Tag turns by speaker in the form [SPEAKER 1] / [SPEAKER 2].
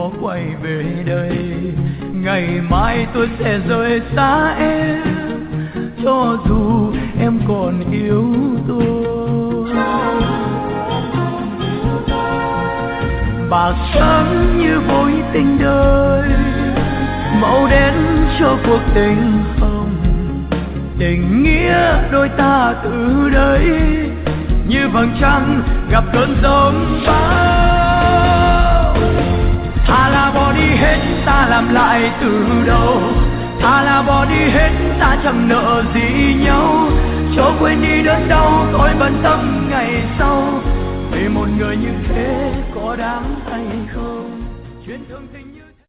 [SPEAKER 1] có quay về đây. Ngày mai tôi sẽ rời xa em, cho dù em còn yêu tôi. Bạc trắng như vối tình đời, màu đen cho cuộc tình hồng. Tình nghĩa đôi ta từ đây như vầng trăng gặp cơn giông bão. Thà là bỏ đi hết ta làm lại từ đầu, thà là bỏ đi hết ta chẳng nợ gì nhau. Cho quên đi đớn đau tôi bận tâm ngày sau, vì một người như thế có đáng hay không. Chuyện thương tình